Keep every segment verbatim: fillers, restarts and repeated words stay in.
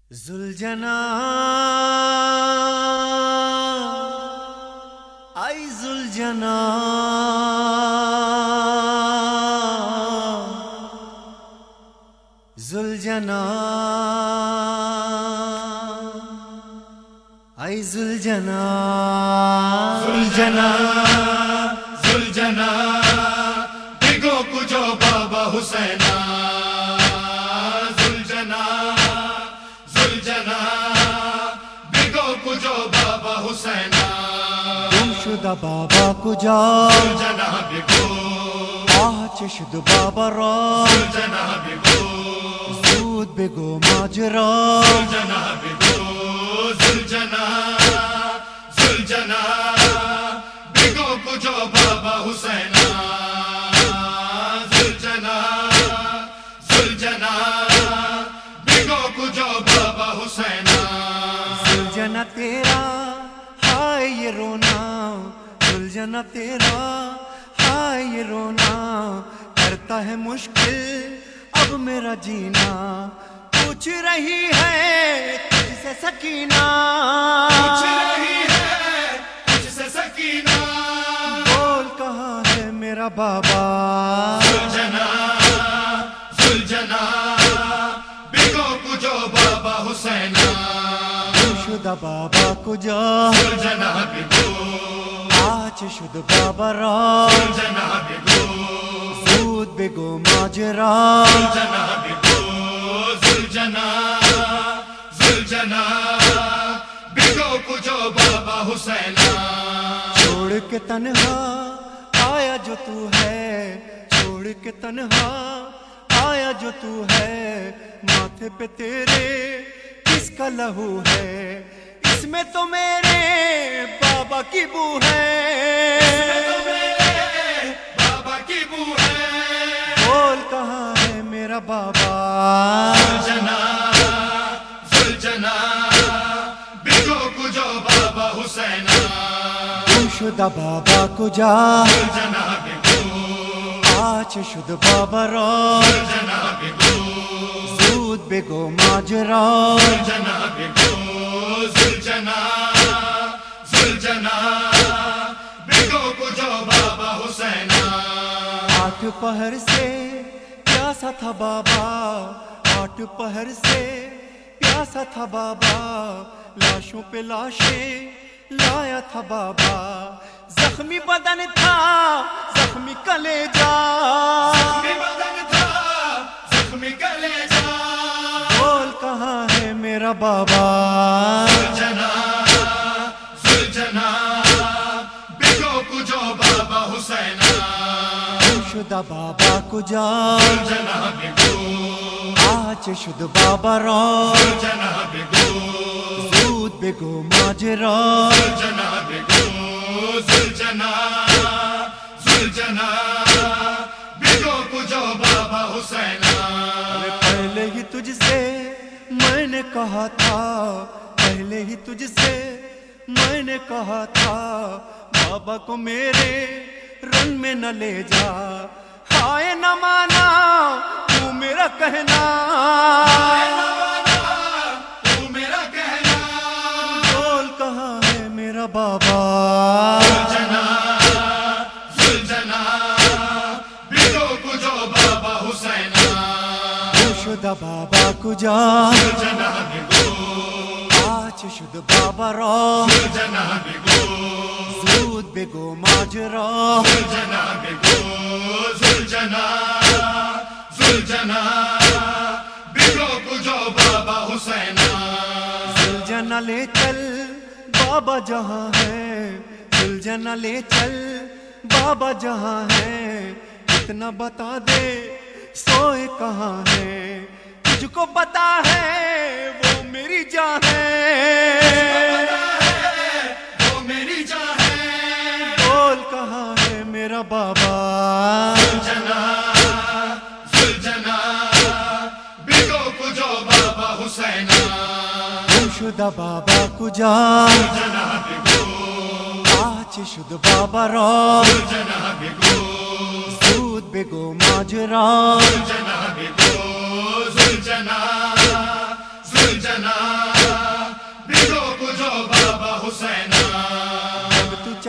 زلجنا آئی زلجنا زلجنا آئی زلجنا زلجنا زلجنا بگو کجو بابا حسینا زلجنا زلجنا بگو کجو بابا حسینا گم شدہ بابا کجا زلجنا بگو آه چه شد بابا را زلجنا بگو زود بگو ماجرا زلجنا بگو زلجنا زلجنا بگو کجو بابا حسینا زلجنا زلجنا بگو کجو بابا حسینا زلجنا تیرا ہائے یہ رونا زلجنا تیرا ہائے یہ رونا کرتا ہے مشکل اب میرا جینا پوچھ رہی ہے تجھ سے سکینہ پوچھ رہی ہے تجھ سے سکینہ بول کہاں ہے میرا بابا زلجنا زلجنا بگو کجو بابا حسینا گم شدہ بابا کجا زلجنا بگو آج شد بابا را زلجنا بگو زود بگو ماجرا زلجنا بگو زلجنا زلجنا بگو کجو بابا حسینا چھوڑ کے تنہا آیا جو تو ہے چھوڑ کے تنہا آیا جو تو ہے ماتھے پہ تیرے کس کا لہو ہے اس میں تو میرے بابا کی بو ہے تو میرے بابا کی بو ہے بول کہاں ہے میرا بابا زلجنا زلجنا بگو کجو بابا حسینا گم شدہ بابا کجا زلجنا بگو آج شد بابا را زلجنا بگو زود بگو ماجرا زلجنا بگو زلجنا زلجنا بگو کجو بابا حسینا آٹھ پہر سے پیاسا تھا بابا آٹھ پہر سے پیاسا تھا بابا لاشوں پہ لاشیں لایا تھا بابا زخمی بدن تھا زخمی کلیجا زخمی بدن تھا زخمی کلیجا بول کہاں ہے میرا بابا زلجنا زلجنا بگو کجو بابا حسینا گم شدہ بابا کجا زلجنا بگو آج شد بابا را زلجنا بگو زود بگو ماجرا زلجنا بگو زلجنا زلجنا بگو کجو بابا حسینا پہلے ہی تجھ سے میں نے کہا تھا پہلے ہی تجھ سے میں نے کہا تھا بابا کو میرے رنگ میں نہ لے جا ہائے نہ مانا تو میرا کہنا تو میرا کہنا بول کہاں ہے میرا بابا زلجنا زلجنا بگو کجو بابا حسینا گم شدہ بابا کجا زلجنا بگو آج شد بابا را زلجنا بگو زود بگو ماجرا زلجنا بگو زلجنا زلجنا بگو کجو بابا حسینا زلجنا لے چل بابا جہاں ہے زلجنا لے چل بابا جہاں ہے اتنا بتا دے سوئے کہاں ہے تجھ کو پتا ہے وہ میری جان ہے وہ میری جان ہے بول کہاں ہے میرا بابا زلجنا زلجنا بگو کجو بابا حسینا گم شدہ بابا کجا زلجنا بگو آج شد بابا را زلجنا بگو زود بگو ماجرا زلجنا بگو زلجنا زلجنا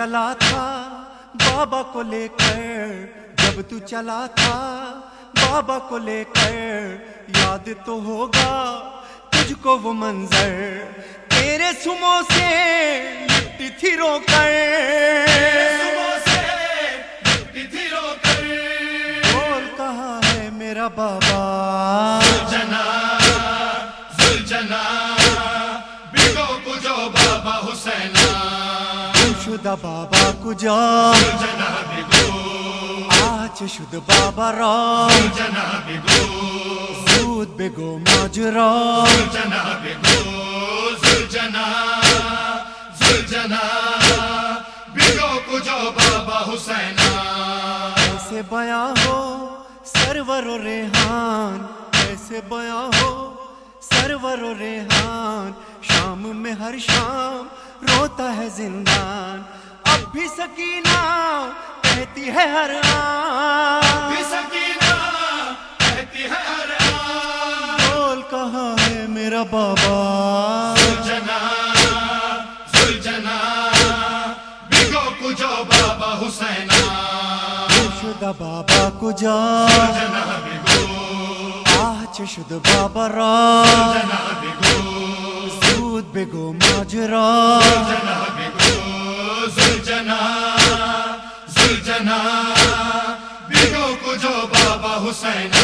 چلا تھا بابا کو لے کر، جب تو چلا تھا بابا کو لے کر، یاد تو ہوگا تجھ کو وہ منظر، تیرے سمو سے لپٹی تھی رو کر، بول کہاں ہے میرا بابا؟ زلجنا زلجنا بگو کجو بابا حسینا، گم شدہ بابا کجا زلجنا بگو آج شد بابا را، زلجنا بگو زود بگو ماجرا، زلجنا بگو زلجنا زلجنا بگو کجو بابا حسینا، ایسے بیاں ہو سرور و ریحان، ایسے بیاں ہو سرور و ریحان، شام میں ہر شام روتا ہے زندان، اب بھی سکینہ کہتی ہے ہر آن، بھی سکینہ کہتی ہے ہر آن، بول کہاں ہے میرا بابا؟ زلجنا زلجنا بگو کجو بابا حسینا، گم شدہ بابا کجا زلجنا بگو آج شد بابا را، زلجنا بگو زود بگو ماجرا، زلجنا بگو زلجنا زلجنا بگو کجو بابا حسینا۔